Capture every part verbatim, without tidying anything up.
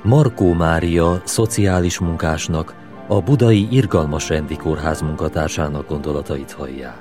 Markó Mária szociális munkásnak, a budai Irgalmas Rendi Kórház munkatársának gondolatait hallják.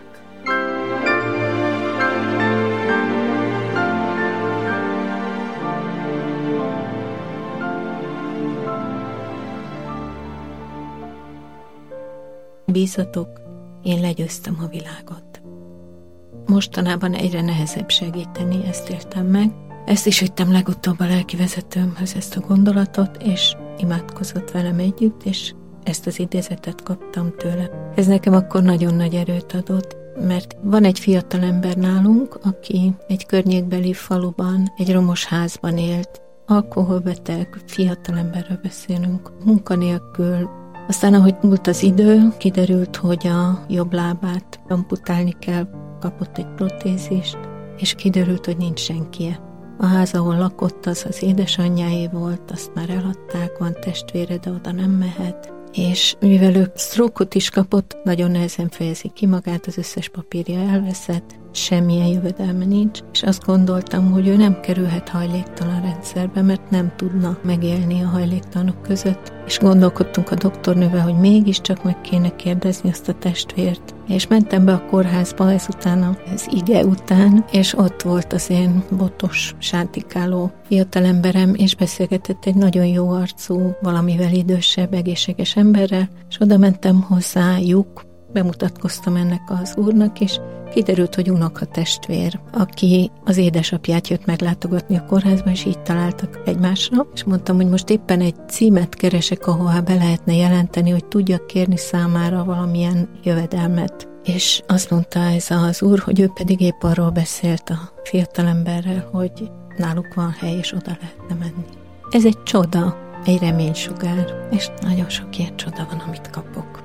Bízatok, én legyőztem a világot. Mostanában egyre nehezebb segíteni, ezt éltem meg. Ezt is vittem legutóbb a lelkivezetőmhöz, ezt a gondolatot, és imádkozott velem együtt, és ezt az idézetet kaptam tőle. Ez nekem akkor nagyon nagy erőt adott, mert van egy fiatalember nálunk, aki egy környékbeli faluban, egy romos házban élt, alkoholbeteg, fiatalemberről beszélünk, munkanélkül. Aztán, ahogy múlt az idő, kiderült, hogy a jobb lábát amputálni kell, kapott egy protézist, és kiderült, hogy nincs senkie. A ház, ahol lakott, az az édesanyjáé volt, azt már eladták, van testvére, de oda nem mehet. És mivel ő sztrókot is kapott, nagyon nehezen fejezi ki magát, az összes papírja elveszett, semmilyen jövedelme nincs, és azt gondoltam, hogy ő nem kerülhet hajléktalan rendszerbe, mert nem tudna megélni a hajléktalanok között, és gondolkodtunk a doktornővel, hogy mégiscsak meg kéne kérdezni azt a testvért, és mentem be a kórházba ezután, az ige után, és ott volt az én botos, sántikáló fiatalemberem, és beszélgetett egy nagyon jó arcú, valamivel idősebb, egészséges emberrel, és oda mentem hozzájuk, bemutatkoztam ennek az úrnak, és kiderült, hogy unoka testvér, aki az édesapját jött meglátogatni a kórházba, és így találtak egymásra, és mondtam, hogy most éppen egy címet keresek, ahová be lehetne jelenteni, hogy tudjak kérni számára valamilyen jövedelmet. És azt mondta ez az úr, hogy ő pedig épp arról beszélt a fiatalemberrel, hogy náluk van hely, és oda lehetne menni. Ez egy csoda, egy reménysugár, és nagyon sok ilyen csoda van, amit kapok.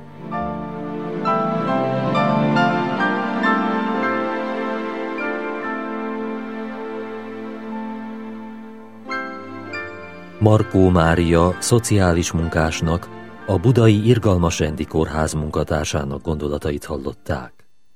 Markó Mária szociális munkásnak, a budai Irgalmas Rendi Kórház munkatársának gondolatait hallották.